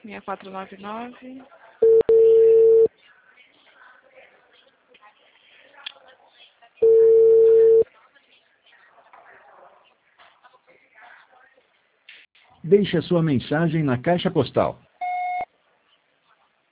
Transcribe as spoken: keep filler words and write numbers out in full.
seis quatro nove nove. Deixe a sua mensagem na caixa postal